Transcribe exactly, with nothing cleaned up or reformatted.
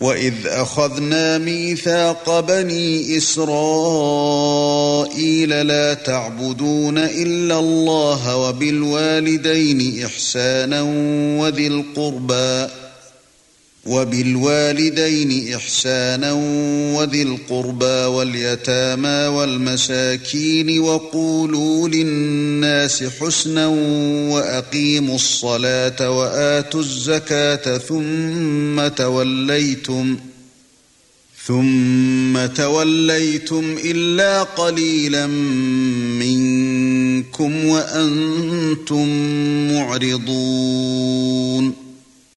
وَإِذْ أَخَذْنَا مِيثَاقَ بَنِي إِسْرَائِيلَ لَا تَعْبُدُونَ إِلَّا اللَّهَ وَبِالْوَالِدَيْنِ إِحْسَانًا وَذِي الْقُرْبَى وَبِالْوَالِدَيْنِ إِحْسَانًا وَذِي الْقُرْبَى وَالْيَتَامَى وَالْمَسَاكِينِ وَقُولُوا لِلنَّاسِ حُسْنًا وَأَقِيمُوا الصَّلَاةَ وَآتُوا الزَّكَاةَ ثُمَّ تَوَلَّيْتُمْ ثُمَّ تَوَلَّيْتُمْ إِلَّا قَلِيلًا مِنكُمْ وَأَنْتُمْ مُعْرِضُونَ